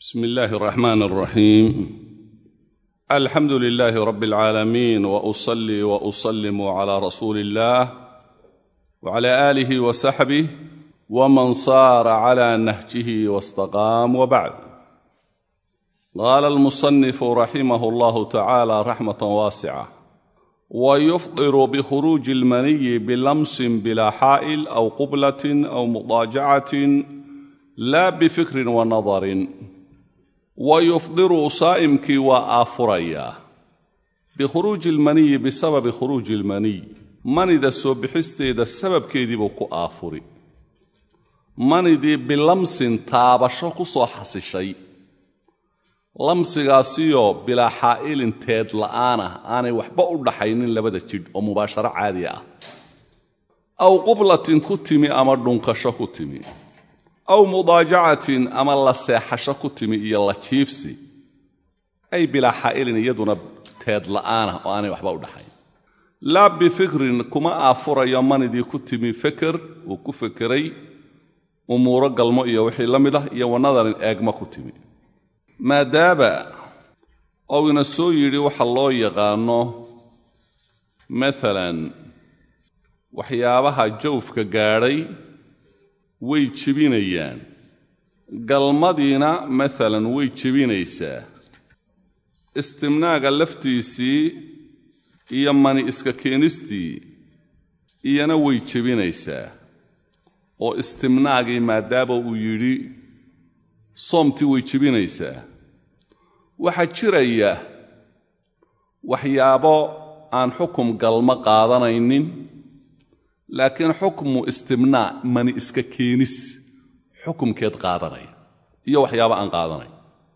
بسم الله الرحمن الرحيم الحمد لله رب العالمين وأصلي وأسلم على رسول الله وعلى آله وصحبه ومن صار على نهجه واستقام وبعد. قال المصنف رحمه الله تعالى رحمة واسعة: ويفطر بخروج المني بلمس بلا حائل أو قبلة أو مضاجعة لا بفكر ونظر. ويفطر صائمك وآفريا بخروج المني بسبب خروج المني من ذا سوبحستي ذا السبب كيدي بوكو آفري من ذي بلمس تابشوكو صحص الشيء لمس غاسيو بلا حائل تيد لآنا آني وحبا أردحينين لبدا جد ومباشرة عادية أو قبلة كتمي أمردون كشا كتمي أو مضاجعة أما الله سيحشا كتمي إيا الله تشيفسي أي بلا حائل يدنا تيد لآنا وآني وحبا أردحين لا بفكر كما آفر يماني دي كتمي فكر وكفكري أمور قلمو إيا وحي لمده إيا ونظر إيقما كتمي ما دابا أو ينسو يري وحالله يغانو مثلا وحيابها جوفك قاري way jibinayaan galmadiina maalan way jibinaysaa istimnaaga laftiisii iyo mani iska keenistii iyana way jibinaysaa oo istimnaagii maadaaba uu yidhi soomtii way jibinaysaa waxaa jiraya waxyaabo aan xukum galmo qaadanaynin laakiin xukmu istimnaa mani iska keenis xukumkeed qaadanaya iyo waxyaabo aan qaadanay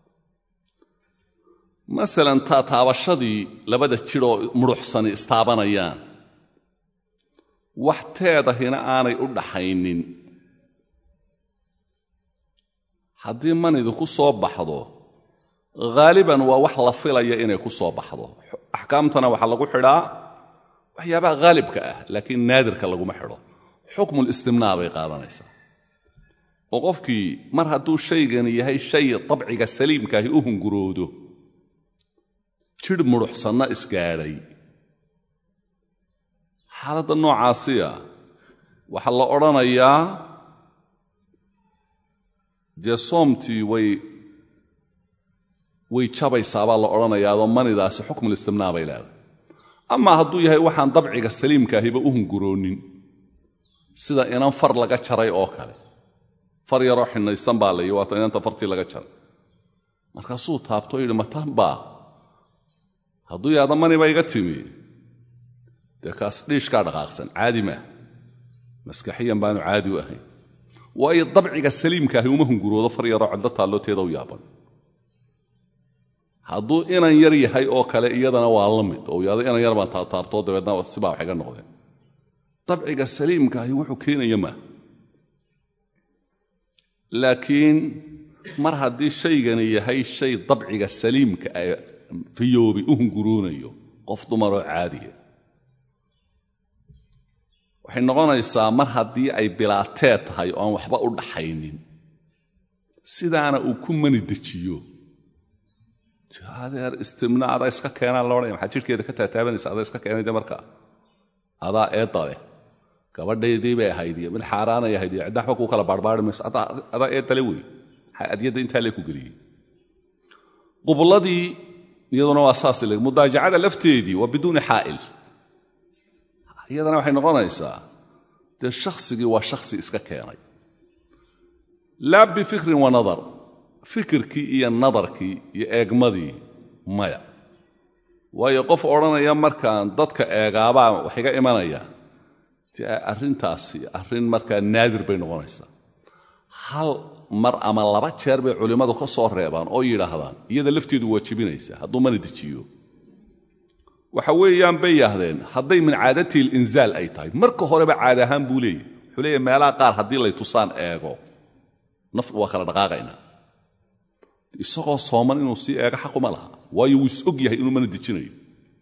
masalan taabashadii labada jir oo muruxsani istaabanayaan wax teedahina aanay u dhaxaynin haddii manidu ku soo baxdo ghaaliban waa wax la filaya inay ku soo baxdo axkaamtana waxaa lagu xidhaa waxyaabaha haalibka ah laakiin naadirka laguma xidho xukmul istimnaa bay qaadanaysaa oo qofkii mar hadduu shaygani yahay shay dabciga saliimkaahi u hunguroodo jidh mudhuxsanna isgaadhay xaaladda noocaasiya waxaa la odhanayaa dee soomtii way jabaysaa baa la odhanayaadoo manidaasi xukmul istimnaa bay leedahay ama hadduu yahay waxaan dabciga saliimkaahiba u hunguroonin sida inan far laga jaray oo kale far yaroo xinaysan baa layi waata inanta fartii laga jaray markaasuu taabto yidhi matan baa hadduu yaada maniba iga timi dee kaas dhiishkaa dhaqaaqsan caadi maah maskaxiyan baanu caadi u ahayn waayo dabciga saliimkaahi uma hunguroodo far yaroo cidlo taalloteeda u yaaban hadduu inan yar yahay oo kale iyadana waa la mid oo yaada inan yar baan taabtoo dabeedna sibaa wax iga noqdeen dabciga saliimkaahi wuxuu keenaya maa laakiin mar haddii shaygani yahay shay dabciga saliimka fiyoobi u hunguroonayo qof dumaroo caadiya waxay noqonaysaa mar haddii ay bilaatee tahay oo aan waxba u dhaxaynin sidaana uu ku mani dejiyo adeer istimnaa adaa iska keenaa la odhanaya maxaad jidhkeeda ka taataabanaysa adaa iska keenay de markaa adaa eedda leh gabadhaydii bay ahayd iyo mid xaaraanay ahayd iyo cidda waxba kuu kala baarbaari mayso adaa eeddale wey maxaa adyadda intaa lee ku geliyey qubladii iyaduna waa saas le mudaajacada lafteedii waa biduuni xaa'il iyadana waxay noqonaysaa dee shakhsigii waa shakhsi iska keenay laa bifikrin wa nadar fikirkii iyo nadarkii iyo eegmadii maya waayo qof odhanaya markaan dadka eegaabaa wax iga imanayaan dee arrintaasi arrin markaa naadir bay noqonaysaa hal mar ama laba jeer bay culimmadu ka soo reebaan oo yidhaahdaan iyada lafteedu waa jibinaysaa hadduu mana dejiyo waxa weeyaan bay yidhaahdeen hadday min caadatii linzaal ay tahay marka horeba caad ahaan buu leeyahy wuxuu leeyahy meelaha qaar haddii lay tusaan eego naftu waa kala dhaqaaqaynaa isagoo sooman inuu sii eego xaquma laha waayo wuu is og yahay inuu mana dejinayo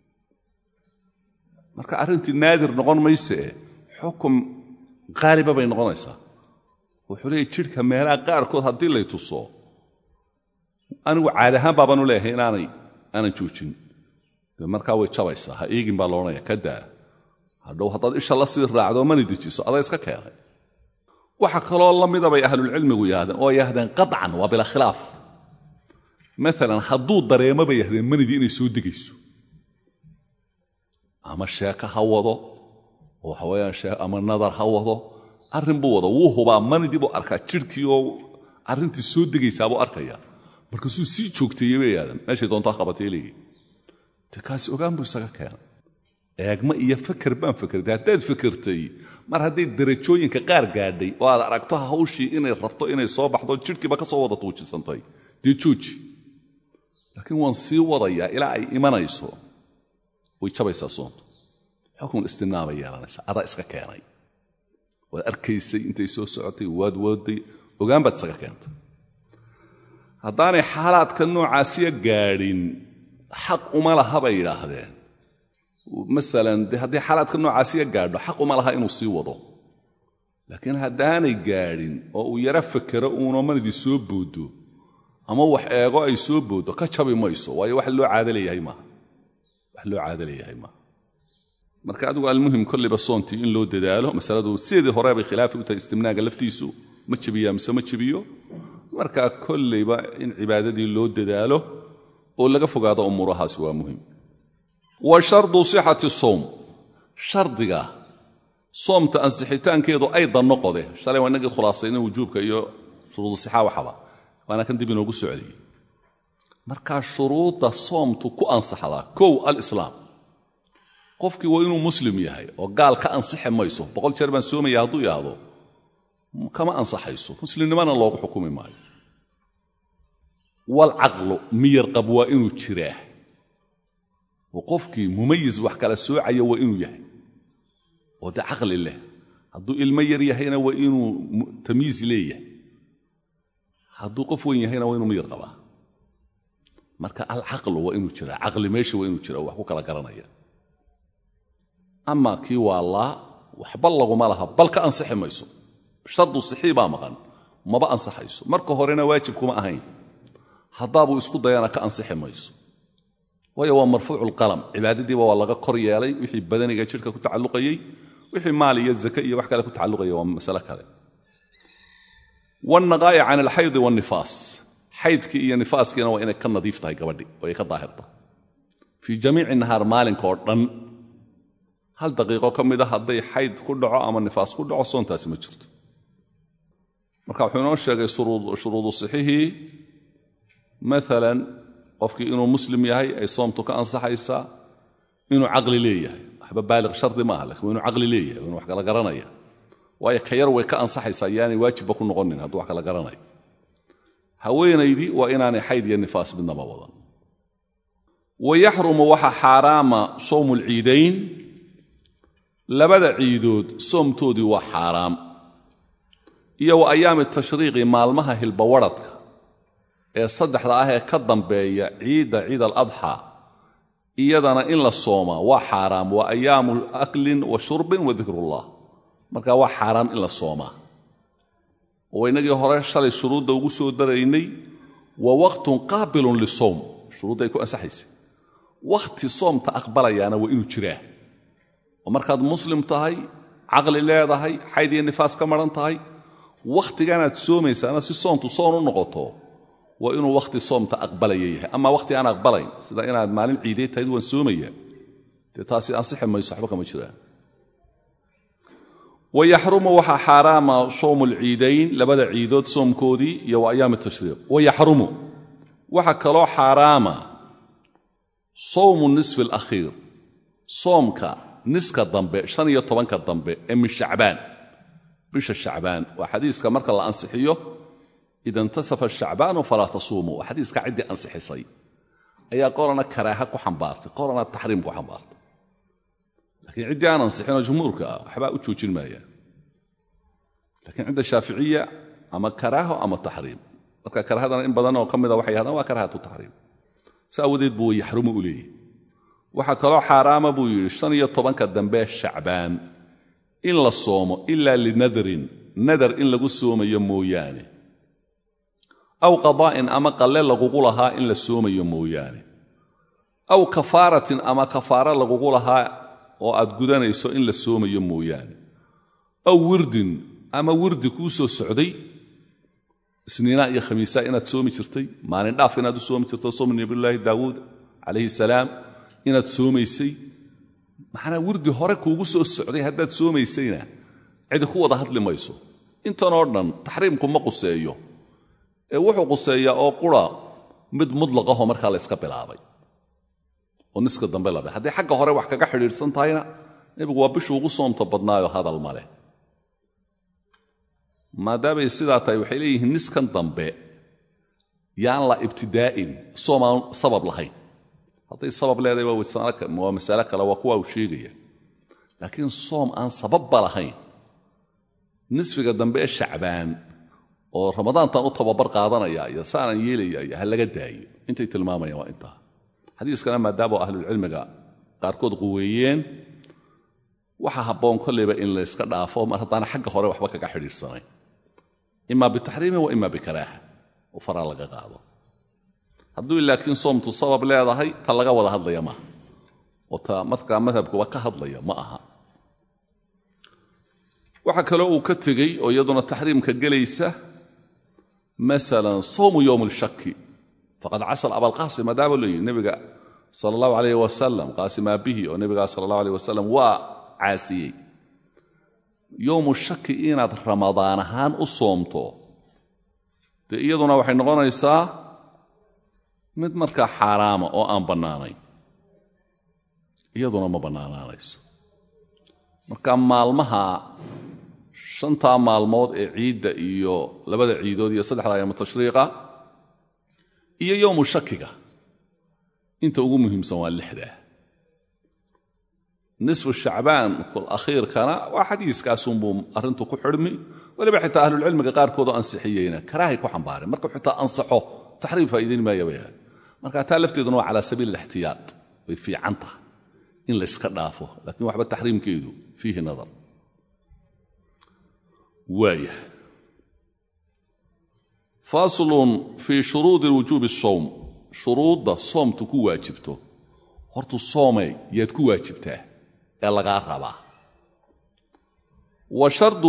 marka arrintii naadir noqon maysee xukum qaaliba bay noqonaysaa wuxuu leeyahy jidhka meelaha qaarkood haddii lay tuso anigu caadi ahaan baabanu leeyahay aanan joojin markaa way jabaysaa ha eegin baa loodhanaya ka daa hadhow haddaad isha la sii raacdo mani dejiso adaa iska keenay waxa kaloo la mida bay ahlulcilmigu yidhahdeen oo yidhahdeen qaطcan waa bilaa khilaaf maalan hadduu dareemo bay yidhahdeen manidii inay soo degayso ama sheeko ha wado oo waxa weeyaan ama nadar ha wado arrin buu wado wuu hubaa manidii buu arkaa jidhkii oo arrintii soo degaysaa buu arkaya markaasuu sii joogteeyey bay yidhahdeen meeshay doontaa qabatay leeyihi te kaasi ogaan buu isaga keenay eegma iyo fakar baan fakertay haddaad fakertay mar hadday darajooyinka qaar gaadhay oo aad aragto hawshii inay rabto inay soo baxdo jidhkiiba ka soo wada tuujisantay dee jooji laakiin waan sii wadayaa ilaa ay imanayso way jabaysaa soontu xukun istinaabay yeelanaysaa adaa iska keenay waad arkaysay intay soo socotay waad wooday ogaan baad isaga keentay haddaanay xaalaadka noocaasiya gaadhin xaq uma laha bay yidhaahdeen maalan de haddii xaalaadka noocaasiya gaadho xaq uma laha inuu sii wado laakiin haddaanay gaadhin oo uu yaro fakero uuna manidii soo boodo ama wax eego ay soo boodo ka jabi mayso waayo wax loo caado leeyahay maaha marka adigu almuhim kolliba soontii in loo dadaalo masaladu sidii hore bay khilaafi u tahay istimnaaga laftiisu ma jabiyaa mise ma jabiyo marka kolliba in cibaadadii loo dadaalo oo laga fogaado umuurahaasi waa muhim wa shardu sixati soom shardiga soomta ansixitaankeedu aydan noqode shalay waa inagii khulaasayna wujuubka iyo shuruudu sixa waxaba waana kan dib inoogu socdiyey markaa shuruudda soomtu ku ansaxdaa kow alislaam qofkii waa inuu muslim yahay oo gaal ka ansixi mayso 100 jeer baan soomaya hadduu yidhaahdo kama ansaxayso muslimnimana loogu xukumi maayo walcaqlu miyir qab waa inuu jiraa oo qofkii mumayiz wax kala soocaya waa inuu yahay oo de caqli leh hadduu ilmo yar yahayna waa inuu tamyiiz leeyahay hadduu qof weyn yahayna waa inuu miyir qabaa marka alcaqlu waa inuu jiraa caqli meesha waa inuu jiraa wax ku kala garanaya ama kii waa laa waxba laguma laha bal ka ansixi mayso shardu sixii baa maqan maba ansaxayso marka horena waajib kuma ahayn haddaabuu isku dayana ka ansixi mayso waayo waa marfuucu lqalam cibaadadiiba waa laga kor yeelay wixii badaniga jidhka ku tacalluqayey wixii maal iyo zake iyo wax kale ku tacalluqaya waa masale kale wannaqaa'i can alxaydi waannifaas xaydkii iyo nifaaskiina waa inay ka nadiif tahay gabadhi oo ay ka daahirta fii jamiici nahaar maalinka oo dhan hal daqiiqo ka mida hadday xayd ku dhaco ama nifaas ku dhaco soontaasi ma jirto marka wuxuu inoo sheegay shuruudu sixihii maalan qofkii inuu muslim yahay ay soomtu ka ansaxaysaa inuu caqli leeyahay waxba baaliq shardi maaha lakiin waa inuu caqli leeyahay inuu wax kala garanaya waayo ka yar way ka ansaxaysaa yaanay waajibba ku noqonin hadduu wax kala garanayo haweenaydii waa inaanay xayd iyo nifaas midnaba wadan wayaxrumu waxa xaaraama sowmu lciidayn labada ciidood soomtoodii waa xaaraam iyo wa ayaami tashriiqi maalmaha hilbawadhadka ee saddexda ah ee ka dambeeya ciid aladxaa iyadana in la soomaa waa xaaraam waa ayaamu aklin wa shurbin wa dikrullah marka waa xaaraam in la soomaa oo inagii hore shalay shuruudda ugu soo daraynay wa waqtun qaabilun lisowm shuruudda ay ku ansaxaysay wakhti soomta aqbalayaana waa inuu jiraa oo markaad muslim tahay caqli leedahay xayd iyo nifaas ka maran tahay wakhtigaanaad soomaysaana si soomtu soon u noqoto waa inuu wakhti soomta aqbalaya yahay ama wakhti aan aqbalayn sida inaad maalin ciideed tahayd waan soomaya dee taasi ansixi mayso waxba kama jiraan wayaxrumu waxaa xaaraama sowmu lciidayn labada ciidood soomkoodii iyo wa ayaami tashriiq wayaxrumu waxa kaloo xaaraama sowmu nisfi alakhiir soomka niska dambe 15 dambe ee min shacbaan bisha shacbaan waa xadiiska marka la ansixiyo ida intasafa shacbaanu falaa tasuumuu waa xadiiska ciddii ansixisay ayaa qorana karaaha ku xambaartay qorana taxriim ku xambaartay laakiin ciddii aan ansixinoo jumhuurka ah waxbaa u joojin maayaan laakiin cidda shaaficiya ama karaaho ama taxriim marka karaahadana in badan oo ka mida waxay yahdaan waa karaahatu taxriim si awadeed buu yaxrumu u leeyahy waxaa kaloo xaaraama buu yidhi 15 dambe shacbaan in la soomo ilaa linadrin nadar in lagu soomayo mooyaane aw qadaa'in ama qalle lagugu lahaa in la soomayo mooyaane aw kafaaratin ama kafaara lagugu lahaa oo aad gudanayso in la soomayo mooyaane aw wirdin ama wirdi kuu soo socday isniinaa iyo khamiisaa inaad soomi jirtay maalin dhaaf inaad u soomi jirto soom nabiyullaahi daawuud calayhi salaam inaad soomaysay maxanaa wirdi hore kuugu soo socday haddaad soomaysayna cidi ku wada hadli mayso intanoo dhan taxriimku ma quseeyo ee wuxuu quseeyaa oo qura mid mudlaqahoo markaa la yska bilaabay oo niska dambe la hadday xagga hore wax kaga xidhiidhsan tahayna nebigu waa bishuu ugu soomta badnaayo hadal ma leh maadaamay sidaa tahay waxay leeyihiin niskan dambe yaan la ibtidaa'in soom aan sabab lahayn hadday sabab leedahay waa masale kale waa kuwa uu sheegaya laakiin soom aan sababba lahayn nisfiga dambe ee shacbaan oo ramadaantan u tababar qaadanaya iyo saanan yeelaya iyo ha laga daayo intay tilmaamayaan waa intaa xadiiskana maadaama ahlulcilmiga qaarkood quweeyeen waxa habboon kolleyba in la yska dhaafo mar haddaana xagga hore waxba kaga xidhiidhsanayn imaa bitaxriimin wa imaa bikaraaha oo faraa laga qaado hadduu laakiin soomtu sabab leedahay ta laga wada hadlaya maaha oo ta markaa madhabkuba ka hadlaya ma aha waxa kaloo uu ka tegey oo iyaduna taxriimka gelaysa masalan sawmu yowm alshaki faqad casal abalqaasim maadaama loo yidhi nebiga sala allahu calayh wasalam qaasim aabbihi oo nebigaa sala allahu alayh wasalam waa caasiyey yowmu shaki inaad ramadaan ahaan u soomto dee iyaduna waxay noqonaysaa mid markaa xaaraama oo aan bannaanayn iyaduna ma bannaanaanayso marka maalmaha shantaa maalmood ee ciidda iyo labada ciidood iyo saddexda ayaamu tashriiqa iyo yowmu shakiga inta ugu muhiimsan waa lixdaa nisfu shacbaan kul akhiirkana waa xadiiskaasunbuu arrintu ku xidhmi weliba xitaa ahlulcilmiga qaarkoodoo ansixiyeyna karaahay ku xambaareen marka xitaa ansaxo taxriim faa'iidayn maaya bay ahayd marka taa lafteeduna waa calaa sabiili alixtiyaad way fiican tahay in layska dhaafo laakiin waxba taxriimkeedu fiihi nadar waaya faslun fii shuruudi wujuubi asawm shuruudda soomtu ku waajibto hortu soomay yaad ku waajibtaa ee lagaa rabaa wa shardu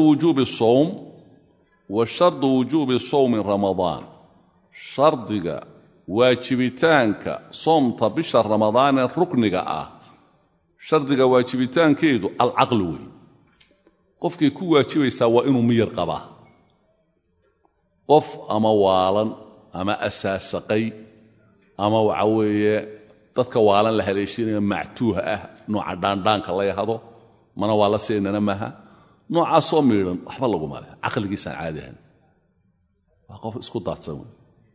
wujuubi sawmi ramadaan shardiga waajibitaanka soomta bisha ramadaanee rukniga ah shardiga waajibitaankeedu alcaqli wey qofkay ku waajibaysaa waa inuu miyir qabaa qof ama waalan ama asaasaqay ama waxa weeye dadka waalan la haleeshinaya mactuuha ah nooca dhaandhaanka la yahado mana waa la seenana maaha noocaasoo miidhan waxba laguma leh caqligiisaan caadi ahayn waa qof isku daadsan wey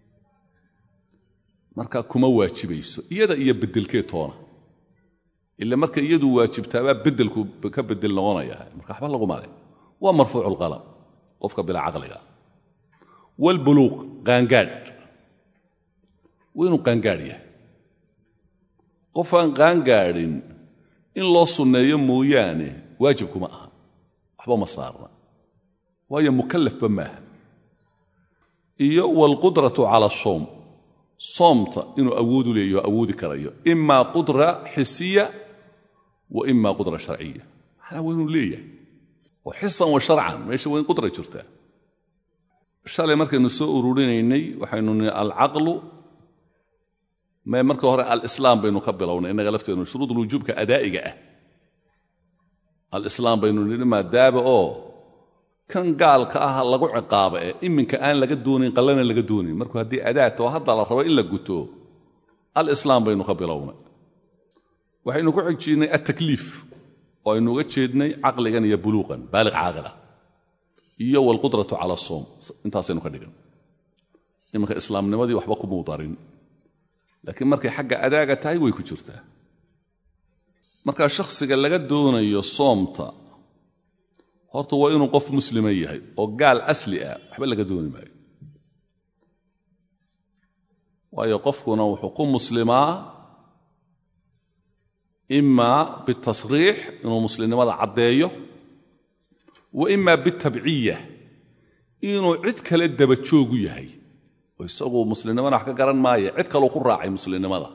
marka kuma waajibayso iyada iyo beddelkeed toona ila marka iyadu waajibtaabaa beddelku ka beddel noqonaya marka waxba laguma leh waa marfuucu lqalam qofka bilaa caqliga waalbuluuq qaangaadh waa inuu qaangaadh yahay qofaan qaangaadhin in loo sunneeyo mooyaane waajibkuma aha waxba ma saarna waayo mukallafba maaha iyo waalqudratu cala asawm soomta inuu awoodu leeyaho awoodi karayo imaa qudra xisiya wa imaa qudra sharciya maxnaa waa inuu leeyahay oo xisan wa sharcan meesha waa in qudra jirtaa shalay markaynu soo ururinaynay waxaynu nihi alcaqlu marka hore alislaam baynu ka bilownay innaga lafteednu shuruudulwujuubka adaa'iga ah alislaam baynu nidhi maadaaba oo kan gaalka ah lagu ciqaaba ee iminka aan laga doonayn qallana laga doonayn markuu haddii adaatoo hadda la rabo in la guto alislaam baynu ka bilownay waxaynu ku xigjiidnay altakliif oo aynu uga jeednay caqligan iyo buluuqan baaliq caaqila iyo waalqudratu cala asoom intaasaynu ka dhigan iminka islaamnimadii waxba kumuu darin laakiin markay xagga adaaga tahay way ku jirtaa markaa shakhsiga laga doonayo soomta horta waa inuu qof muslima yahay oo gaal asli ah waxba laga dooni maayo waayo qofkuna wuxuu ku muslimaa imaa bitasriix inuu muslimnimada caddeeyo wa imaa bitabciya inuu cid kale dabajoogu yahay ويسقوا مسلمين حق قرن ماي عد كلو قراعي مسلمين ماذا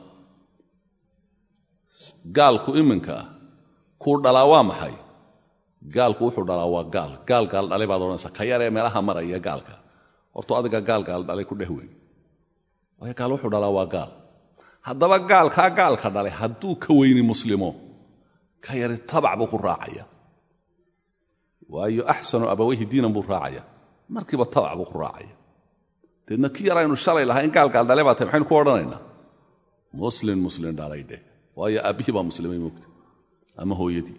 قال كو إمنك كور دلاوا محي قال كو وحو دلاوا قال دلي بعض الناس كياري ملها مريا قالك horto adiga gaal dhalay ku dhehweyn way gaal wuxuu dhalaa waa gaal haddaba gaalka dhalay hadduu ka weyni muslimo ka yari tabac buu ku raacaya waayo axsanu abawayhi diinan buu raacaya markiiba tabac buu ku raacaya deedna kii yaraa inuu shalay lahaa in gaal dhalay baa tahay maxaynu ku odhanaynaa muslim dhalay dheh waayo aabbihii baa muslimay moogta ama hooyadii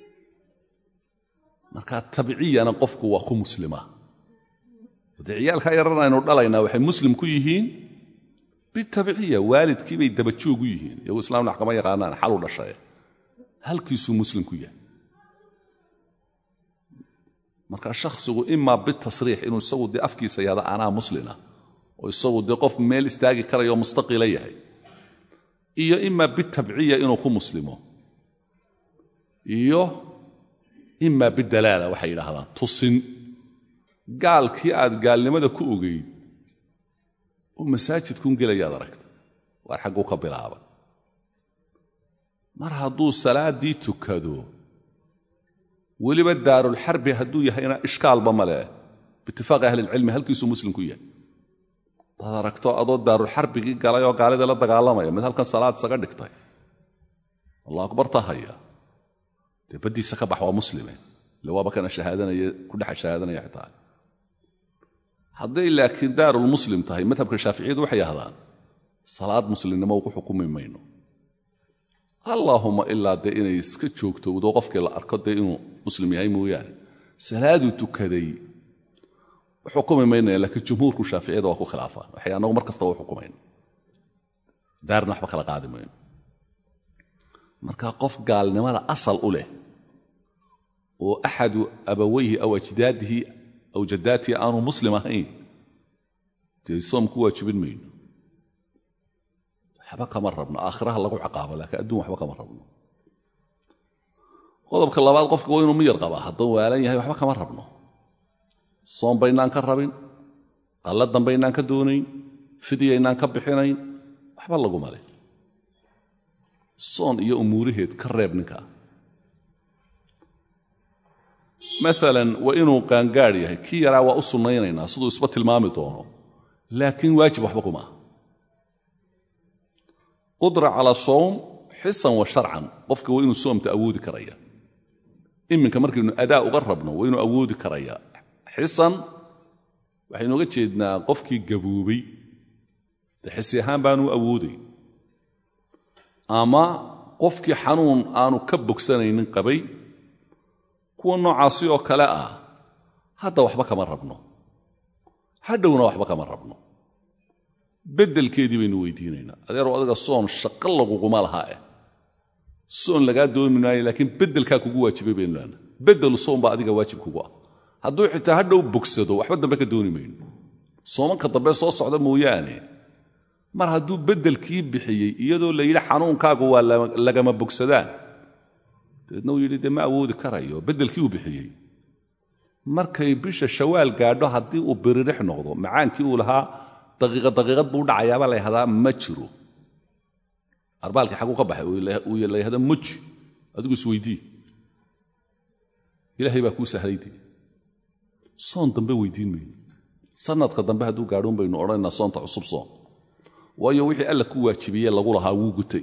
markaa tabciyana qofku waa ku muslimaa ciyaalka yarana aynu dhalaynaa waxay muslim ku yihiin bitabciya waalidkii bay dabajoog u yihiin iyagu islaamna xakama yaqaanaan xal u dhashay halkiisuu muslim ku yahay marka shakhsigu ima bitasriix inuu isagu dee afkiisa yada anaa muslina oo isagu dee qof meel istaagi karayo mustaqila yahay iyo ima bitabciya inuu ku muslimo iyo ima bidalaala waxay yidhaahdaan tusin gaalkii aad gaalnimada ku ogeyd oo masaajidkun gelayaad aragta waar xagguu ka bilaaba mar hadduu salaaddii tukado weliba daarulxarbi hadduu yahayna ishkaalba ma leh biitifaaqi ahlilcilmi halkiisuu muslim ku yahay daad aragto adoo daarulxarbigii galay oo gaalida la dagaalamaya mid halkan salaad isaga dhigtay allahu akbar tahaya dee baddiisa ka bax waa muslime ille waaba kana shahaadanaya ku dhexa shahaadanaya xitaa hadday laakiin daarulmuslim tahay madhabka shaaficiyadu waxay yahdaan salaad muslimnimo ku xukumi mayno allaahuma ilaa dee inay iska joogtowdo qofkii la arko dee inuu muslim yahay mooyaane salaaduu tukaday u xukumi maynaya laakiin jumhuurku shaaficiyada waa ku khilaafaan waxay annagu mar kastaba u xukumayno daarna waxba kala qaadi mayno markaa qof gaalnimada asal u leh oo axadu abawayhi aw ajdaadihi aw jaddaatihi aanu muslim ahayn dee soom ku waajibin mayno waxba kama rabno aakhiraha lagu ciqaabo laakiin adduun waxba kama rabno qodobka labaad qofka waa inuu miyar qabaa hadduu waalan yahay waxba kama rabno soom baynaan ka rabin qalladan baynaan ka doonayn fidyaynaan ka bixinayn waxba laguma leh soon iyo umuuraheed ka reeb ninkaa maalan waa inuu qaangaadh yahay kii yaraa waa u sunnaynaynaa siduu isba tilmaami doono laakiin waajib waxba kuma aha qudra calaa sowm xisan wa sharcan qofka waa inuu soomta awoodi karaya iminka markaynu adaa uga rabno waa inuu awoodi karaya xisan waxaynu uga jeednaa qofkii gaboobay dee xisi ahaan baanuu awooday ama qofkii xanuun aanu ka bogsanaynin qabay kuwa noocaasi oo kale ah hadda waxba kama rabno hadhowna waxba kama rabno beddelkeedii baynu weydiinaynaa adeerow adiga soon shaqo laguguma lahaa soon lagaa doomi maayo laakiin beddelkaa kugu waajibay baynu leenahay beddelu soon baa adiga waajib kugu ah hadduu xitaa hadhow bogsado waxba dambe ka dooni mayno soomanka dambe soo socda mooyaane mar hadduu beddelkii bixiyey iyadoo la yidhi xanuunkaagu waa lagama bogsadaan dabeedna uu yidhi dee ma awoodi karayo beddelkii uu bixiyey markay bisha shawaal gaadho haddii uu biririx noqdo macaankii uu lahaa daqiiqad buu dhacayaaba la yahdaa ma jiro arbaalkii xaguu ka baxay uu la yahda moji adigu isweydii ilaahay baa kuu sahlayde soon dambe weydiin mayno sanadka dambe hadduu gaadhoon baynu odhanaynaa soonta cusub soon waayo wixii alla ku waajibiye lagu lahaa wuu gutay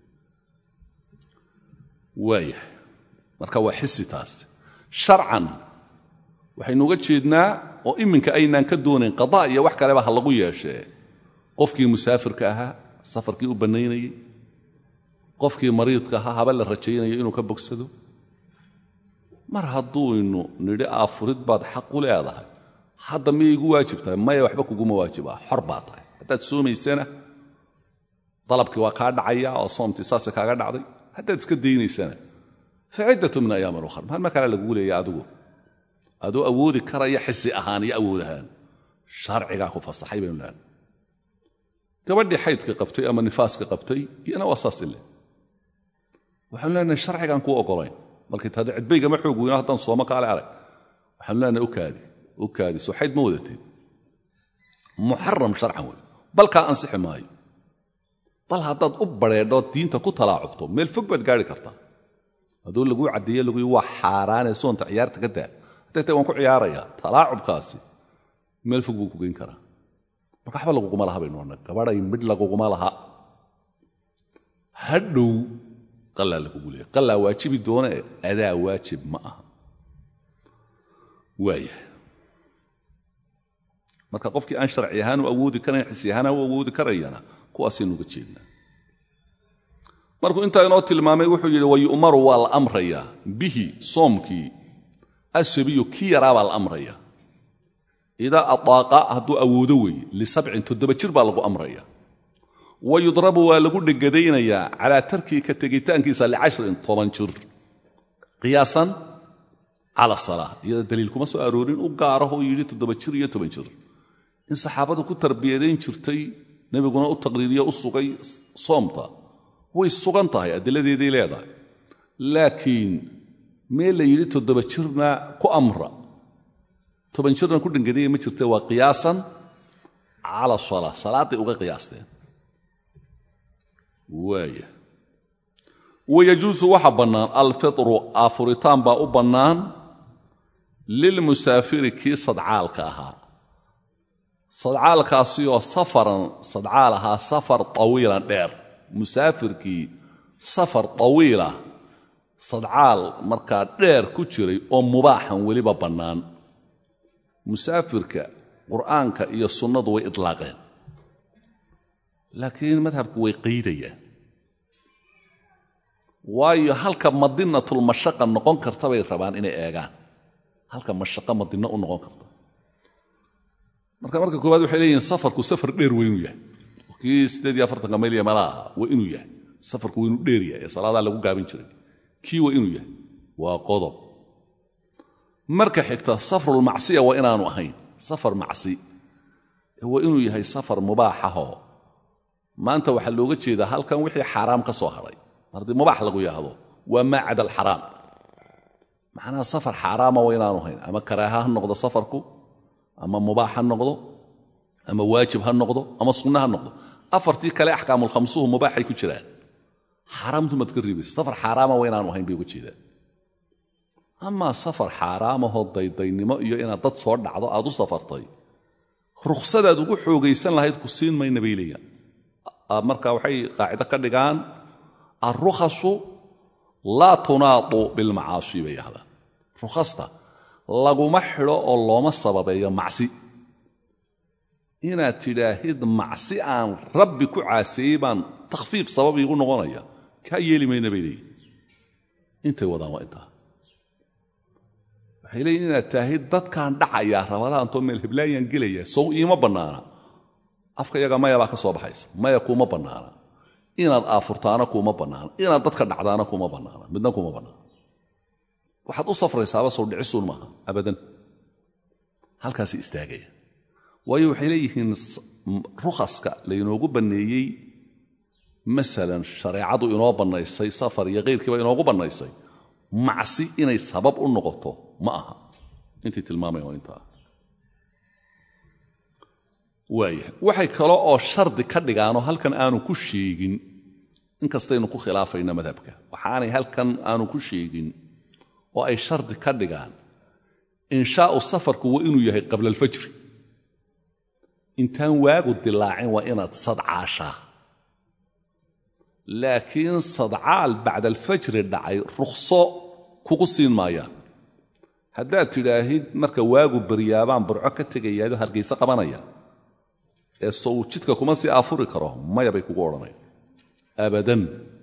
waayahay marka waa xisi taas sharcan waxaynu uga jeednaa oo iminka aynaan ka doonayn qadaa iyo wax kaleba ha lagu yeeshee qofkii musaafirka ahaa safarkii u bannaynayey qofkii mariidka ahaa haba la rajaynayo inuu ka bogsado mar hadduuynu nidhi aafurid baad xaq u leedahay hadda miyay igu waajib tahay maya waxba kuguma waajibaa xor baa tahay haddaad soomaysana dalabkii waa kaa dhacaya oo soomtii saase kaaga dhacday haddaad iska daynaysana fa ciddatu min ayaamin ukhar maalma kale lagugu leeya adigu adoo awoodi karaya xisi ahaan iyo awood ahaan sharcigaa ku fasaxay baynu leehay gabadhii xaydka qabtay ama nifaaska qabtay iyana waa saas ile waxaanu leenahay sharcigaan kuu oggolayn markay tahda cidbaygama xoog weyno haddaan sooma kaale arag waxaanu leenahay u kaadi soo xayd ma wadatid muxaram sharcan wey balkaa ansixi maayo bal haddaad u badheedho diinta ku talaacubto meel fog baad gaari kartaa hadduu laguu caddeeye lagu waa xaaraanee soonta ciyaarta ka daa hadday tay waan ku ciyaarayaa talaacubkaasi meel fog buu ku geyn karaa marka waxba laguguma laha baynu odhanay gabadhay midh laguguma laha hadhow qallaa lagugu leeya qallaa waajibi doona ee adaa waajib ma aha waaya marka qofkii aan sharci ahaan u awoodi karayn xisi ahaan u awoodi karayana kuwaasaynu uga jeednaa markuu intaa inoo tilmaamay wuxuu yidhi wayu'maru waa la amrayaa bihi soomkii asabiyu kii yaraa baa la amraya idaa ataaqa hadduu awoodo weeye lisabcin 7 jir baa lagu amraya wayudrabu waa lagu dhegadaynayaa calaa tarkii ka tegitaankiisa licashrin 10 jir qiyaasan cala salaa iyada daliil kuma soo aroorin u gaaraho yidhi 7 jir iyo 10 jir in saxaabadu ku tarbiyadayn jirtay nebiguna u taqriiriyo u sugay soomta way sugan tahay adiladeeday leedahay laakiin meel la yidhi 7 jirna ku amra 10 jirna ku dhangadaya ma jirta waa qiyaasan cala salaa salaaday uga qiyaasteen waaya wayajuusu waxa bannaan alfitru afuritaan baa u bannaan lilmusaafiri kii sadcaalka ahaa sadcaalkaasi oo safaran sadcaal ahaa safar tawiilan dheer musaafirkii safar tawiila sadcaal markaa dheer ku jiray oo mubaaxan weliba bannaan musaafirka qur'aanka iyo sunnadu way idlaaqeen laakiin madhabku way qaydayaan waayo halka madinatulmashaqa noqon karta bay rabaan inay eegaan halka mashaqa madinno u noqon karta marka koowaad waxay leeyihiin safarku safar dheer waa inuu yahay kii 48 mayl iyo malaha waa inuu yahay safarku waa inuu dheer yahay ee salaadaa lagu gaabin jiray kii waa inuu yahay waa qodob marka xigta safarulmacsiya waa inaanu ahayn safar macsi waa inuu yahay safar mubaaxahoo maanta waxaa looga jeedaa halkan wixii xaaraam ka soo hadhay haddii mubaax lagu yidhaahdo waa maa cada alxaraam macnaha safar xaaraama waa inaanu ahayn ama karaaha ha noqdo safarku ama mubaax ha noqdo ama waajib ha noqdo ama sunna ha noqdo afartii kale axkaamulkhamsuhu mubaaxay ku jiraan xaaraamtu maad ka riibaysa safar xaaraama waa inaanu ahayn bay uga jeedaan amaa safar xaaraamahoo daydaynimo iyo inaad dad soo dhacdo aad u safartay ruksadaad ugu xoogaysan lahayd ku siin mayna bay leeyaan marka waxay qaacido ka dhigaan alrukhasu laa tunaadu bilmacaasi bay yidhahdaan rukhasta laguma xidho oo looma sababeeyo macsi inaad tidhaahid macsi aan rabbi ku caaseeyey baan takhfiif sabab iigu noqonaya kaa yeeli mayna bay leeyihin intay wadaan waa intaa waxay leeyihin inaad taahid dadkaan dhacayaa rabadaantoo meel heblaayaan gelaya sow iima bannaana afka yaga maya baa ka soo baxaysa maya kuuma bannaana inaad aafurtaana kuuma bannaana inaad dadka dhacdaana kuuma bannaana midna kuuma bannaana waxaad u safraysaaba sow dhicisuun maaha abadan halkaasi istaagaya waayo waxay leeyihiin rukhaska laynoogu banneeyey masalan shareecadu inoo bannaysay safar iyo kayrkiiba inoogu bannaysay macsi inay sabab u noqoto ma aha intii tilmaamayan waa intaa waaya waxay kale oo shardi ka dhigaanoo halkan aanu ku sheegin inkastaynu ku khilaafayna madhabka waxaanay halkan aanu ku sheegin oo ay shardi ka dhigaan inshaa'u safarku waa inuu yahay qabla alfajri intaan waagu dilaacin waa inaad sadcaashaa laakiin sadcaal bacda alfajri dhacay rukhso kugu siin maayaan haddaad tidhaahid marka waagu baryaabaan burco ka tegayaado hargayse qabanaya ee sow jidka kuma sii aafuri karo maya bay kugu odhanaya abadan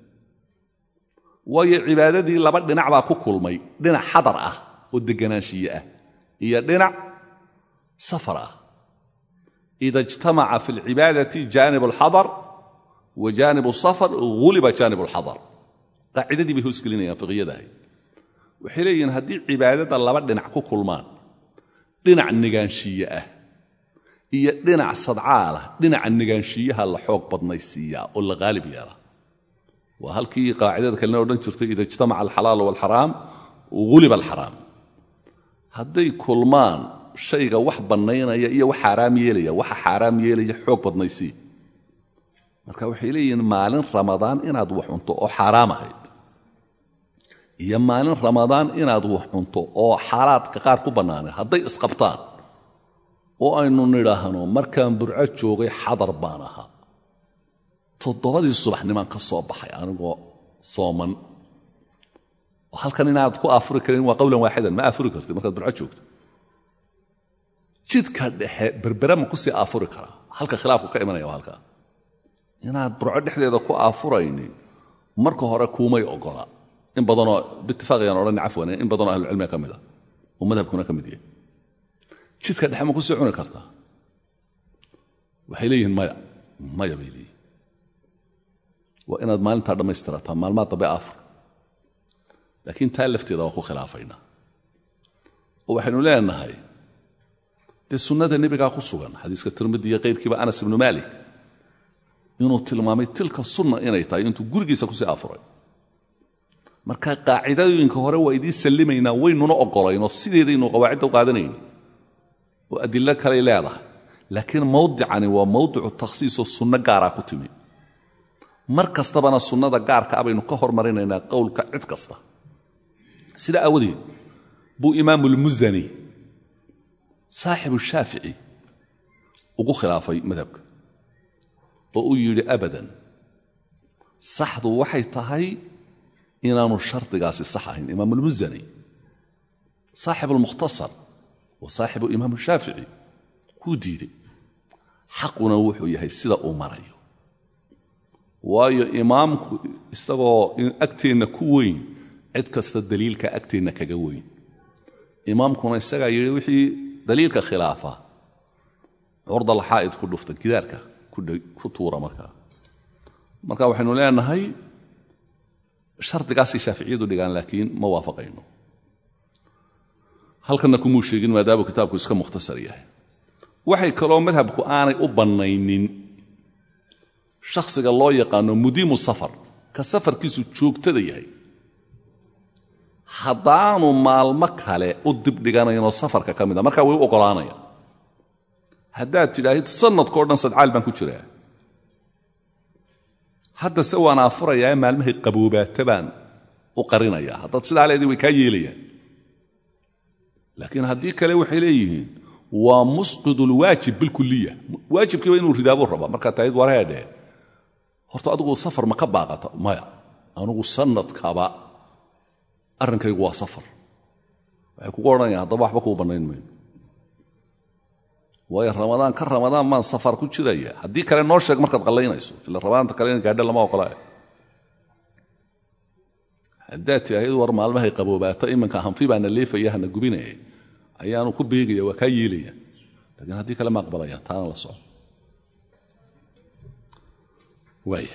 waayo cibaadadii laba dhinac baa ku kulmay dhinac xadar ah oo deganaanshiye ah iyo dhinac safar ah ida ijtamaca fi alcibaadati jaanib alxadar wa jaanib asafar huliba jaanib alxadar qaacidadii bay hoosgelinayaan fiqiyadahay waxay leeyihiin haddii cibaadada laba dhinac ku kulmaan dhinac negaanshiye ah iyo dhinac sadcaalah dhinaca negaanshiyaha la xoog badnaysiiyaa oo la qaalib yeela waa halkii qaacidada kalena odhan jirtay ida ijtamaca alxalaalu waalxaraam huliba alxaraam hadday kulmaan shayga wax bannaynaya iyo wax xaaraam yeelaya waxa xaaraam yeelaya xoog badnaysii marka waxay leeyihiin maalin ramadaan inaad wax cunto oo xaaraam ahayd iyo maalin ramadaan inaad wax cunto oo xaalaadka qaar ku bannaanay hadday isqabtaan oo aynu nidhaahno markaan burco joogay xadar baan ahaa 7 subaxnimaan ka soo baxay anigoo sooman oo halkan inaad ku afuri karin waa qowlan waaxidan ma afuri kartid markaad burco joogto jidka dhexe berbera ma ku sii afuri karaa halka khilaafku ka imanaya waa halkaa inaad burco dhexdeeda ku afurayni marka hore kuumay ogola in badanoo biitifaaqiyaan odhan cafwan in badanoo ahlucilmiga ka mid ah oo madhabkuna ka mid yahay jidka dhexe ma ku sii cuni kartaa waxay leeyihiin maya bay leeyihin waa inaad maalintaa dhammaystirataa maalmaad dambe afur laakiin taa lafteeda waa ku khilaafaynaa oo waxaynu leenahay dee sunnada nebigaa ku sugan xadiiska tirmidi iyo kayrkiiba anas ibnu maalik inuu tilmaamay tilka sunna inay tahay intuu gurigiisa ku sii afuray marka qaacidooyinka hore waa idiin sallimaynaa waynuna oggolaynoo sideedaynu qawaacidda u qaadanayni oo adillo kaley leedahay laakiin mawdicani waa mawdicu takhsiisoo sunno gaaraa ku timi mar kastabana sunnada gaarka ah baynu ka hormarinaynaa qowlka cid kasta sida aawadeed buu imaamulmusani saaxibu shaafici ugu khilaafay madhabka oo uu yidhi abadan saxdu waxay tahay inaanu shardigaasi sax ahayn imaamulmusani saaxibu almukhtasar wa saaxibu imaamu shaafici kuu diiday xaquna wuxuu yahay sida uu marayo waayo imaamku isagoo agteenna ku weyn cid kasta daliilka agteenna kaga weyn imaamkuna isagaa yidhi wixii daliilka khilaafa curdal xaa'id ku dhufta gidaarka ku tuura markaa marka waxaynu leenahay shardigaasay shaaficiyadu dhigaan laakiin ma waafaqayno halkanna kumuu sheegin maadaamuu kitaabku iska mukhtasar yahay waxay kaloo madhabku aanay u bannaynin shakhsiga loo yaqaano mudiimu safar ka safarkiisu joogtada yahay haddaanu maalmo kale u dibdhiganaynoo safarka ka mida markaa way u oggolaanaya haddaad tidhaahid sannadkao dhan sadcaal baan ku jiraa hadda se waan aafurayaa maalmahay qaboobaata baan u qarinayaa haddaad sidaa leedii way kaa yeelayaan laakiin haddii kale waxay leeyihiin waa musqidulwaajib bilkuliya waajibkiiba inuu ridaabuu rabaa markaad tahid wareedhe horta adigu safar ma ka baaqata maya anugu sannadkaba arrinkaygu waa safar waxay kugu odhanayaan haddaba waxba kuu bannayn mayno waayo ramadaan ka ramadaan maan safar ku jiraya haddii kale noo sheeg markaad qallaynayso ila ramadaanta kale in gaadho lama oqolaayo haddaad tiahayd war maalmahay qaboobaato iminka hanfi baana leefaya hana gubinaya ayaanu ku beegaya waa kaa yeelaya laakiin haddii kale ma aqbalayaan taana la soco waaya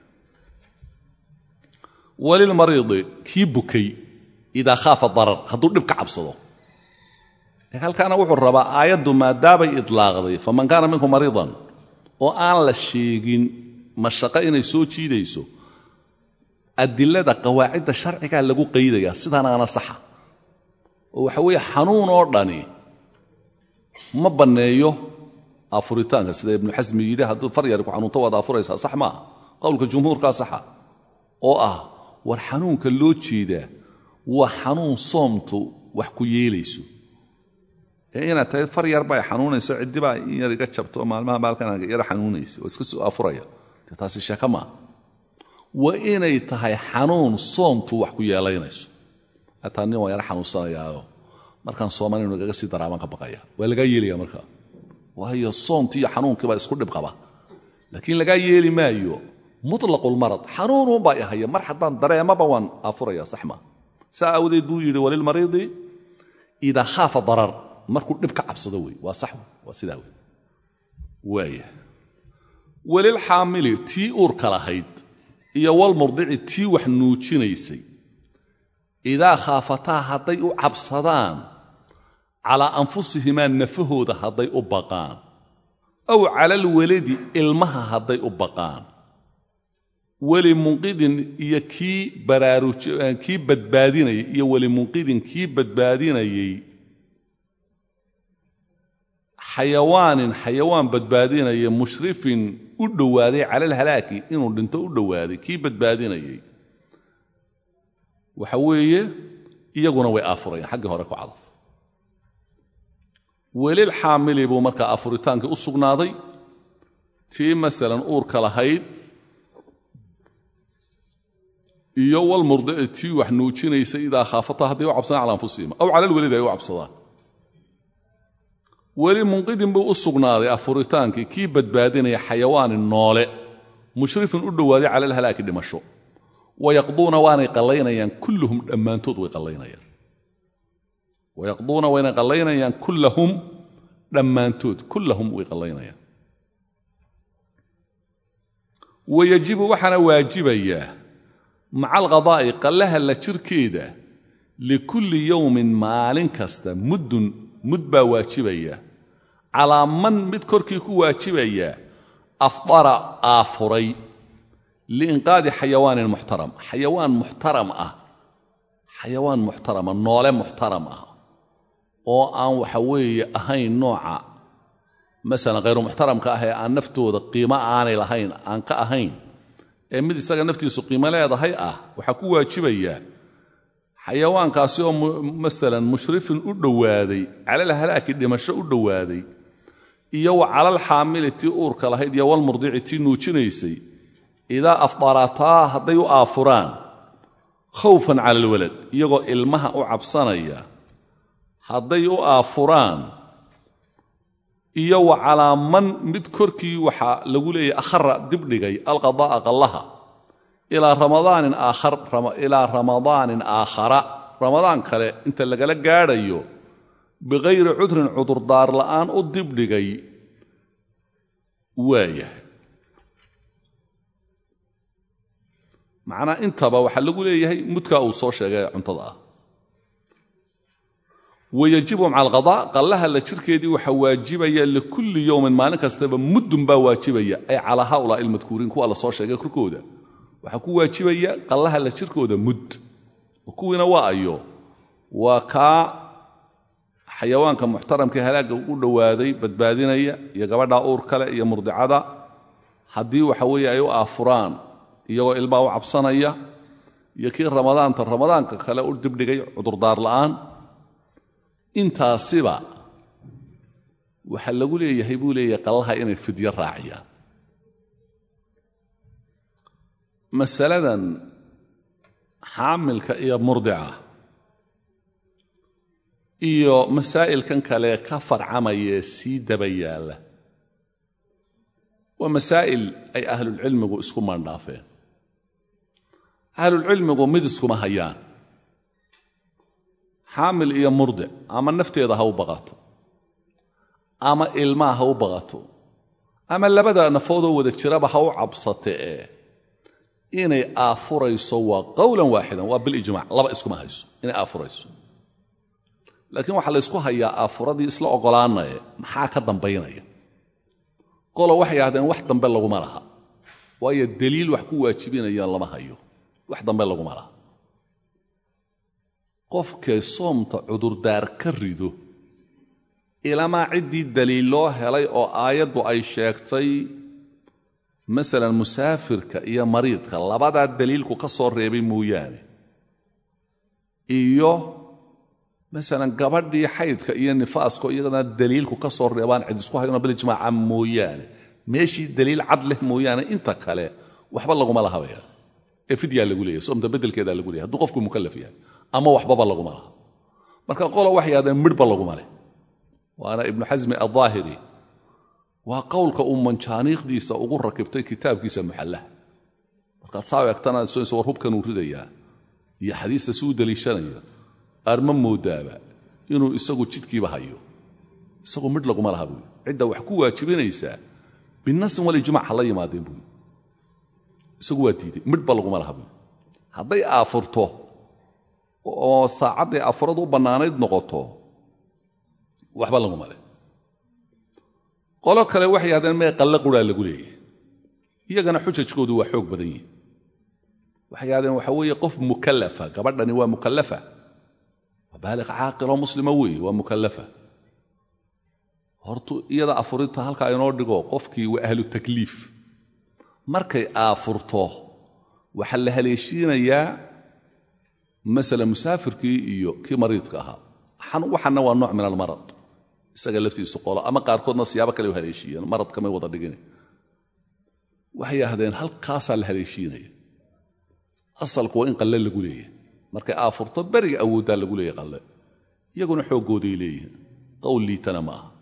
walilmariidi kii bukay idaa khaafa darar hadduu dhib ka cabsado halkaana wuxuu rabaa aayaddu maadaabay idlaaqday faman kaana minkum mariidan oo aan la sheegin mashaqo inay soo jiidayso adilada qawaacidda sharcigaa lagu qaydayaa sidaanaana saxa oo waxa weeye xanuun oo dhani ma banneeyo afuritaanka sida ibnu xasmi yidhi hadduu far yari ku xanuunto waad afuraysaa sax maaha qowlka jumhuurkaa saxa oo ah war xanuunka loo jeedaa waa xanuun soomtu wax ku yeelayso inaad tahay far yar baa xanuunayso ciddibaa in yar iga jabto maalmaha maalkan yara xanuunaysa oo iska soo afuraya dee taasi sheeko maaha waa inay tahay xanuun soomtu wax ku yeelaynayso hataa nin waa yara xanuunsanayaayo markaan sooman inu igaga sii daraaban ka baqaya waa lagaa yeelaya markaa waayo soomtii iyo xanuunkii baa isku dhib qaba laakiin lagaa yeeli maayo mutlaqulmarad xanuunuunbaa ihaya mar haddaan dareemaba waan afuraya sax maa saa awdeed buu yidhi walilmariidi idaa khaafa darar markuu dhib ka cabsado wey waa sax waa sidaa wey waaya walilxaamili tii uurka lahayd iyo walmurdici tii wax nuujinaysay idaa khaafataa hadday u cabsadaan calaa anfusihimaa nafahooda hadday u baqaan aw cala alwaladi ilmaha hadday u baqaan welimunqidin iyo kii badbaadinayay iyo welimunqidin kii badbaadinayey xayawaan badbaadinaya mushrifin u dhowaaday cala alhalaaki inuu dhinto u dhowaaday kii badbaadinayay waxa weeye iyaguna way aafurayaan xaggii hore ku cadaf welil xaamili buu markaa afuritaankii u sugnaaday tii masalan uurka lahayd iyo walmurdici tii wax nuujinaysa idaa khaafata hadday u cabsadaan cala anfusihim aw cala alwelid ay u cabsadaan weli munqidin buu u sugnaaday afuritaankii kii badbaadinaya xayawaanin noole mushrifin u dhowaaday cala alhalaaki dhimasho wayaqduuna waanay qallaynayaan kulluhum dhammaantood way qallaynayaan wayaqduuna waynay qallaynayaan kullahum dhammaantood kullahum way qallaynayaan wayajibu waxaana waajibayaa maca alqadaa'i qallaha la jirkeeda likulli yowmin maalin kasta mud baa waajibaya calaa man mid korkii ku waajibaya afdara aafuray liinqaadi xayawaanin muxtaram xayawaan muxtarama noole muxtaram ah oo aan waxa weeye ahayn nooca masalan khayru muxtaramka ah ee aan naftooda qiimo aanay lahayn aan ka ahayn ee mid isaga naftiisu qiimo leedahay ah waxaa ku waajibaya xayawaankaasi oo masalan mushrifin u dhowaaday cala alhalaaki dhimasho u dhowaaday iyo wa cala alxaamili tii uurka lahayd iyo walmurdici tii nuujinaysay idaa afdarataa hadday u aafuraan khawfan cala alwalad iyagoo ilmaha u cabsanaya hadday u aafuraan iyo wa calaa man mid korkii waxaa lagu leeyahay akhara dibdhigay alqadaa'a qallaha ilaa ramadaanin aakhara ramadaan kale inta lagala gaadhayo bikayri cudrin cudurdaar la'aan u dibdhigay waayahay macnaa intaba waxaa lagu leeyahay mudkaa uu soo sheegay cuntada ah wayajibu maca alqadaa qallaha la jirkeedii waxaa waajibaya likulli yowmin maalin kastaba muddun baa waajibaya ay calaa haulaa'i almadkuuriin kuwa la soo sheegay korkooda waxaa ku waajibaya qallaha la jirkooda mud kuwiina waa ayo waa kaa xayawaanka muxtaramkae halaagga u dhowaaday badbaadinaya iyo gabadhaa uur kale iyo murdicada haddii waxa weeye ay u aafuraan iyagoo ilmaa u cabsanaya iyo kii ramadaanka kale u dibdhigay cudurdaar la'aan intaasiba waxaa lagu leeyahay buu leeyahay qallaha inay fidyo raaciyaan masaladan xaamilka iyo murdica iyo masaa'ilkan kale ka farcamayee sii daba yaalla waa masaa'il ay ahlulcilmigu isku maandhaafeen ahlulcilmigu mid iskuma hayaan xaamil iyo murdic ama nafteeda ha u baqato ama ilmaa ha u baqato ama labada nafoodoo wada jiraba ha u cabsatee inay aafurayso waa qowlan waaxidan waa bilijmac laba iskuma hayso inay aafurayso laakiin waxaa la ysku hayaa aafuradii isla oggolaanaye maxaa ka dambaynaya qolo waxay yidhahdeen wax dambe laguma laha waayo deliil wax ku waajibinayaan lama hayo wax dambe laguma laha qofkee soomta cudurdaar ka rido ilamaa ciddii daliil loo helay oo aayaddu ay sheegtay masalan musaafirka iyo mariidka labadaa daliilku ka soo reebay mooyaane iyo masalan gabadhii xaydka iyo nifaasko iyagana daliilku ka soo reebaan cid isku hayno bilijmaaca mooyaane meeshii daliil cad leh mooyaane inta kale waxba laguma lahabaya ee fidyaa lagu leeyahay soomta beddelkeedaa lagu leeyahay hadduu qofku mukallaf yahay ama waxbaba laguma laha marka qolo waxay yidhahdeen midhba laguma leh waana ibnu xasmi aldaahiri waa qowlka uu manjaaniiqdiisa ugu rakibtay kitaabkiisa muxallaha markaad saa eegtana soonse war hubkanuu ridayaa iyo xadiista si u deliishanaya arma moodaaba inuu isagu jidkiiba hayo isagu midh laguma laha buui cidda wax ku waajibinaysaa binasin walijmac ha la yimaadeen buui isagu waa diiday midhba laguma laha buui hadday aafurto oo saacadday aafuradu u bannaanayd noqoto waxba laguma leh qolo kale waxay yidhahdeen mee qalle quraa lagu leeyahay iyagana xujajkoodu waa xoog badan yihin waxay yidhahdeen waxa weeye qof mukallafa gabadhani waa mukallafa waa baaliq caaqiloo muslima weeye waa mukallafa hortu iyada afurinta halka inoo dhigo qofkii waa ahlu takliif markay aafurto waxa la haleeshiinayaa مثلا مسافركي iyo kii mariidka ahaa waxana waa nooc min almarad isaga laftiisu qolo ama qaarkoodna siyaabo kale u haleeshiyeen marad kama wada dhigin waxay yahdeen halkaas la haleeshiinaya asalku waa in qalle lagu leeyahay markay aafurto bariga awooda lagu leeyahay qalle iyaguna xoogooday leeyihiin qowliitana ma aha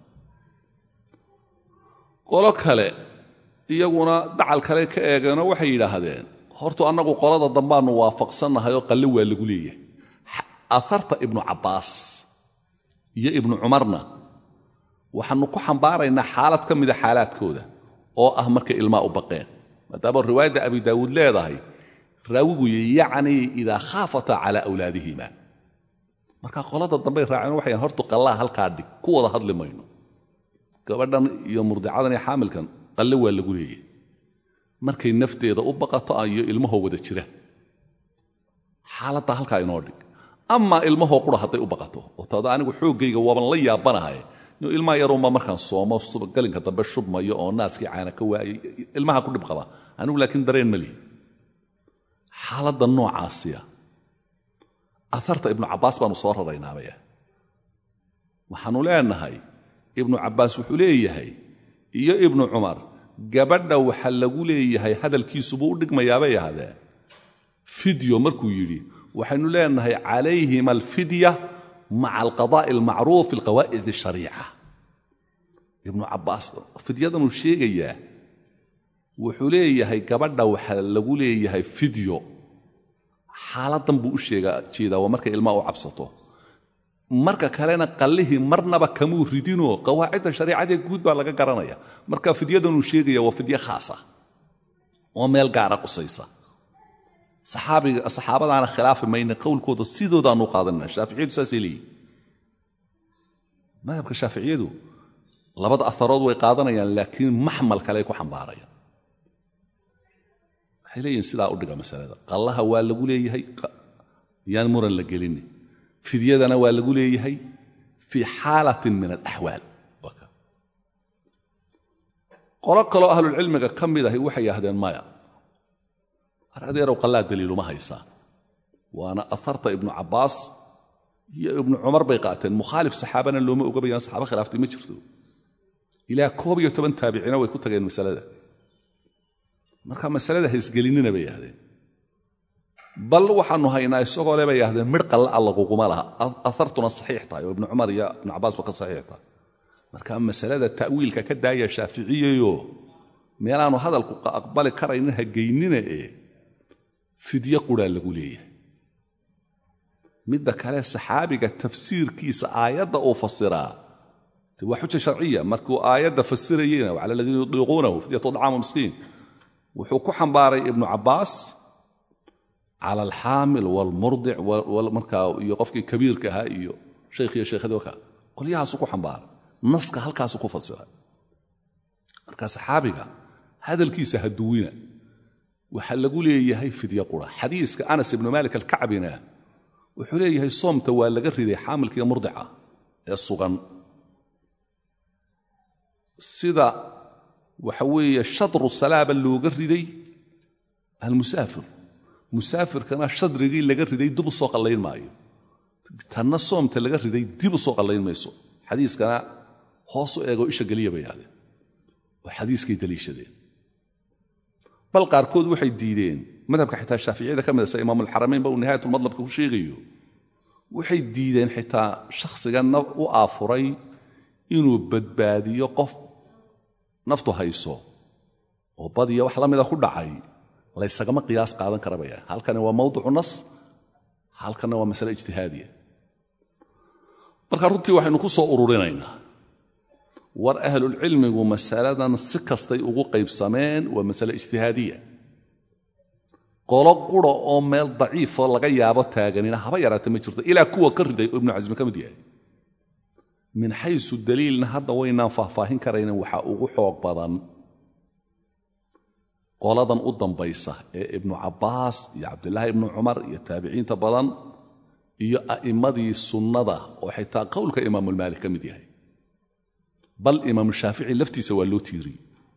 qolo kale iyaguna dacal kale ka eegana waxay yidhaahdeen hortu annagu qolada dambaanu waafaqsannahay oo qalle waa lagu leeyahay afarta ibnu cabbaas iyo ibnu cumarna waxaanu ku xambaaraynaa xaalad ka mida xaalaadkooda oo ah markay ilmaa u baqeen maadaama riwaayadda abi daawuud leedahay raawigu yacnii idaa khaafata calaa awlaadihima marka qolada dambey raaceen waxay hortu qallaha halkaa dhig ku wada hadli mayno gabadhan iyo murdicadan iyo xaamilkan qalle waa lagu leeyahay markay nafteeda u baqato iyo ilmahoo wada jira xaaladda halkaa inoo dhig ama ilmahoo qura hadday u baqato oo taada anigu xooggayga waaban la yaabanahay inuu ilmaha yaruunba markaan soomo galinka dambe shubmayo oo naaskii caana ka waayay ilmaha ku dhib qaba anigu laakiin dareen ma lihi xaaladda noocaasiya afarta ibnu cabbaas baanu soo raraynaabaya waxaanu leenahay ibnu cabbaas wuxuu leeyahay iyo ibnu cumar gabadha waxa lagu leeyahay hadalkiisu buu u dhigmayaabay ahaadeen fidyo markuu yidhi waxaynu leenahay calayhima alfidya maca alqadaa'i almacruuf fi alqawaa'id ashariica ibnu cabbaas fidyadanuu sheegayaa wuxuu leeyahay gabadha waxa lagu leeyahay fidyo xaaladdan buu u jeedaa waa markay ilmaa u cabsato marka kalena qallihii marnaba kamuu ridinoo qawaacidda shariicadee guud baa laga garanaya marka fidyadanuu sheegaya waa fidye khaasa oo meel gaara qusaysa saxaabadaana khilaafi mayna qowlkooda sidoodaanu qaadanina shaaficiyadu saasay leeyihin madhabka shaaficiyadu labada aharood way qaadanayaan laakiin maxmal kale ku xambaarayaan waxay leeyihin sidaa u dhiga masalada qallaha waa lagu leeyahay yaan muran la gelini fidyadana waa lagu leeyahay fii xaalatin min alaxwaal qolo kaloo ahlulcilmiga ka mid ahi waxay yidhahdeen maya ar adeerow qallaa daliiluma haysaan waana aharta ibnu cabbaas iyo ibnu cumar bay qaateen mukhaalif saxaabana looma ogabayaan saxaaba khilaaftay ma jirto ilaa 11 taabiciina way ku tageen masalada marka masalada haysgelinina bay yidhahdeen bal waxaanu haynaa isagoo le bay yidhahdeen midh qalla allaguguma laha ahartuna saxiix tahay oo ibnu cumar iyo ibnu cabbaas ba ka saxiix tahay marka masalada ta'wiilka ka daaya shaaficiyeyo meelaanu hadalku aqbali karaynin ha geynina fidye quraa lagu leeyahay midda kale saxaabiga tafsiirkiisa aayadda uu fasiraa waa xuja sharciya markuu aayadda fasirayeyna wacala aladiina yudiiquunahu fidyatu dacaamu miskiin wuxuu ku xambaaray ibnu cabbaas cala alxaamil waalmurdic markaa iyo qofkii kabiirka ahaa iyo shaykhiyo sheekhadoka qolyahaasu ku xambaaray naska halkaasu ku fasiray marka saxaabiga hadalkiisa ha duwina waxaa lagu leeyahay fidye qura xadiiska anas ibnu maalik alkacbina wuxuu leeyahay soomta waa laga riday xaamilkiiyo murdica ee sugan sida waxa weeye shadru salaaba looga riday almusaafir musaafirkana shadrigii laga riday dib u soo qallayn maayo tanna soomta laga riday dib u soo qallayn mayso xadiiskana hoos u eegoo isha geliya bay yidhahdeen oo xadiiskay daliishadeen bal qaarkood waxay diideen madhabka xitaa shaaficiyada ka midasa imaamulxaramayn ba uu nihaayatulmadlabka ku sheegayo waxay diideen xitaa shakhsiga u aafuray inuu badbaadiyo qof naftu hayso oo badiya wax la mida ku dhacay laysagama qiyaas qaadan kara baya halkani waa mawducu nas halkanna waa masale ijtihaadiya marka runtii waxaynu ku soo ururinaynaa war ahlulcilmigu masaladan si kastay ugu qaybsameen waa masale ijtihaadiya qolo qura oo meel daciifoo laga yaabo taaganina haba yaraata ma jirto ilaa kuwa ka riday oo ibnu casmi ka mid yahay min xaysu daliilna hadda waynaan faahfaahin karaynin waxaa ugu xoog badan qoladan u dambaysa ee ibnu cabbaas iyo cabdilaahi ibnu cumar iyo taabiciinta badan iyo a'immadii sunnada oo xitaa qowlka imaamulmaalik ka mid yahay bal imaam shaafici laftiisa waa loo tiiriyey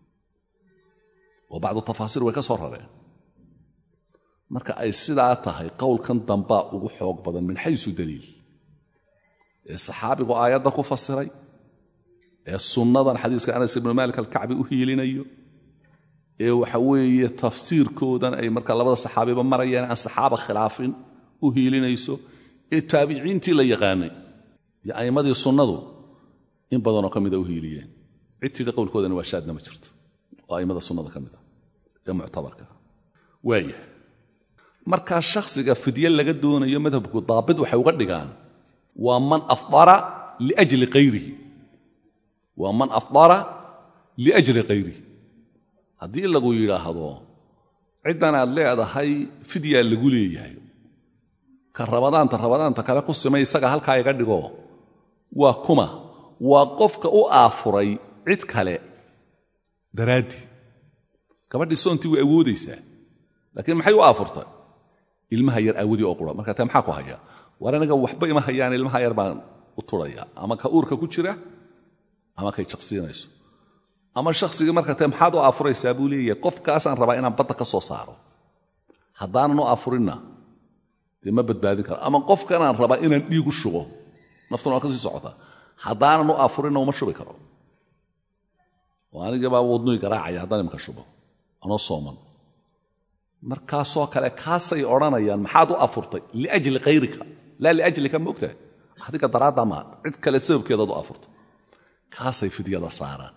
oo bacdu tafaasiir way ka soo rareen marka ay sidaa tahay qowlkan dambaa ugu xoog badan min xaysu daliil ee saxaabigu aayadda ku fasiray ee sunnadan xadiiska anas ibnu maalik alkacbi u hiilinayo ee waxa weeye tafsiirkoodan ay marka labada saxaabiba marayaan aan saxaaba khilaafin u hiilinayso ee taabiciintii la yaqaanay iyo a'immadii sunnadu in badanoo ka mida u hiiliyeen cid tidhi qowlkoodana waa shaadna ma jirto oo a'immada sunnada ka mid ah ee muctabarka waaya markaa shakhsiga fidye laga doonayo madhabku daabit waxay uga dhigaan waa man afdara liajli kayrihi waa man afdara liajli kayrihi haddii lagu yidhaahdo ciddan aad leedahay fidyaa lagu leeyahay ka rabadaanta kale ku simay isaga halkaa iga dhigo waa kuma waa qofka u aafuray cid kale daraaddii gabadhii soontii way awoodaysaa laakiin maxay u aafurtay ilmaha yar aawodii oo qura marka tee maxaa ku hayaa war aniga waxba ima hayaan ilmaha yar baan u turaya ama ka uurka ku jira ama kay jaqsiinayso ama shakhsigii marka tee maxaad u aafuraysaa buu leeyahay qofkaasaan rabaa inaan badda ka soo saaro haddaanan u aafurinna dee ma badbaadin karo ama qofkanaan rabaa inaan dhiig u shubo naftuna waa ka sii socota haddaanan u aafurinna uma shubi karo oo anigii baa wadnuy garaacaya haddaan imka shubo anoo sooman markaasoo kale kaasay odhanayaan maxaad u afurtay liajli kayrika laa liajlika ma ogtahay adiga daraaddaa maa cid kale sababkeedaad u afurto kaasay fidyada saaraan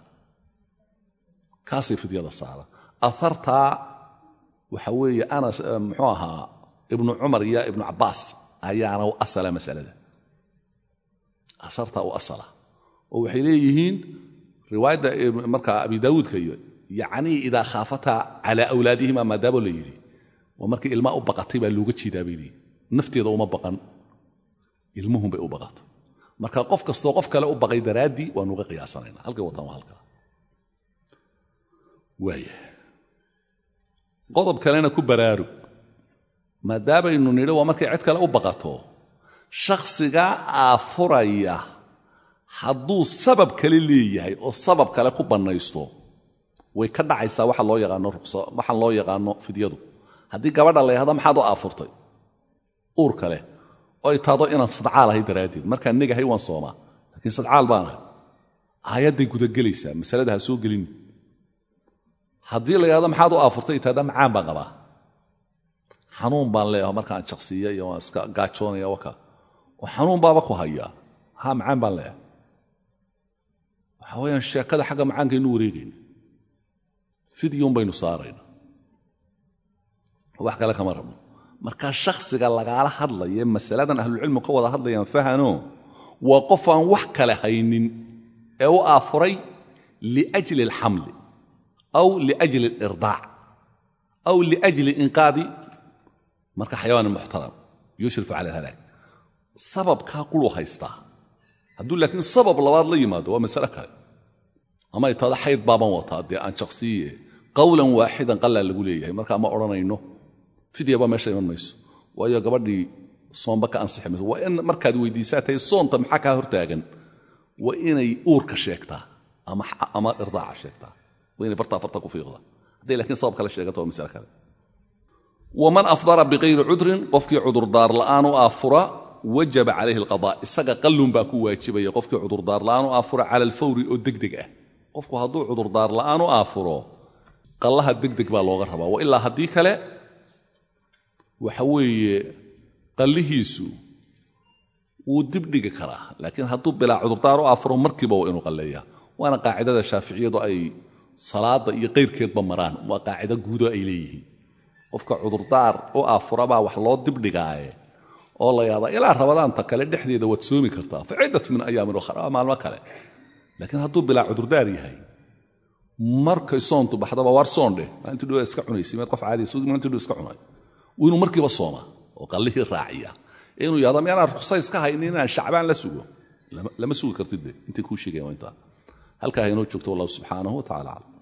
aartaa waxa weeye anas muxuu ahaa ibnu cumar iyo ibnu cabbaas ayaana u asala masalada asartaa u asala oo waxay leeyihiin riwaayadda markaa abi daawuudka iyo yacnii idaa khaafataa calaa awlaadihima maadaamo la yidhi waa markii ilmaa u baqatay baa looga jeedaa bay leeyihin nafteeda uma baqan ilmuhun bay u baqatay marka qof kastoo qof kale u baqay daraaddii waanu uga qiyaasanaynaa halkay wataan waa halkaa waaya qodob kalena ku baraarug maadaamaynu nidhi waa markay cid kale u baqato shakhsigaa aafuraya hadduu sabab kale leeyahay oo sabab kale ku bannaysto way ka dhacaysaa waxaan loo yaqaano fidyadu haddii gabadha la yahda maxaad u aafurtay uur kale oo ay taado inaan sadcaal ahay daraaddeed markaan negahay waan soomaa laakiin sadcaal baanahay aayadday gudagelaysaa masalada ha soo gelin haddii la yahdo maxaad u aafurtay taada macaan baan qabaa xanuun baan leeyaho markaan jaqsiiya iyo waan iska gaajoonaya waka oo xanuun baaba ku hayaa haa macaan baan leeyahay waxaa weyaan sheekada xagga macaankaynu wareegayna fidyun baynu saarayna wax kale kama rabno markaa shakhsiga lagaala hadlaya masaladan ahlucilmigu ka wada hadlayaan fahano waa qof aan wax kale haynin ee u aafuray liajli alxamli aw liajli alirdaac aw liajli inqaadi marka xayawaan muxtaram yushrifu cala alhalaag sababkaa quruu haystaa hadduu laakiin sabab labaad la yimaado waa masale kale ama ay taada xayd baaban wataa dee aan jaqsiiye qowlan waaxidan qallaa lagu leeyahay markaa ma odhanayno fidyaba meesha iman mayso waayo gabadhii soomba ka ansixi mayso waa in markaad weydiisaa tahay soonta maxaa kaa hortaagan waa inay uurka sheegtaa ama irdaaca sheegtaa waa inay bartaa farta ku fiiqda hadday laakiin sabab kale sheegato waa masale kale waman afdara bikayri cudrin qofkii cudurdaar la'aan u aafura wajaba calayhi alqadaa isaga qallun baa ku waajibaya qofkii cudurdaar la'aan u aafura cala alfawri oo degdeg ah qofku hadduu cudurdaar la'aan u aafuro qallaha degdeg baa looga rabaa wa ilaa haddii kale waxa weeye qallihiisu wuu dibdhigi karaa laakiin hadduu bilaa cudurdaar u aafuro markiiba waa inuu qalleeyaa waana qaacidada shaaficiyadu ay salaadda iyo qayrkeedba maraan waa qaacido guudo ay leeyihiin qofka cudurdaar u aafurabaa wax loo dibdhigaaye oo la yaabaa ilaa rabadaanta kale dhexdeeda waad soomi kartaa fa ciddat min ayaamin ukhra maalmo kale laakiin hadduu bilaa cudurdaar yahay markay soontu baxdaba waar soon dheh maalintii dhow iska cunaysay meed qof caadi maalintii dhow iska cunay inuu markiiba sooma oo qallihii raaciya inuu yahdo miyaanaan ruqsa iska haynin inaan shacbaan la sugo lama sugi kartid de intay kuu sheegayan waa intaa halkaa inoo joogto wallahu subxaanahu wa tacala aclam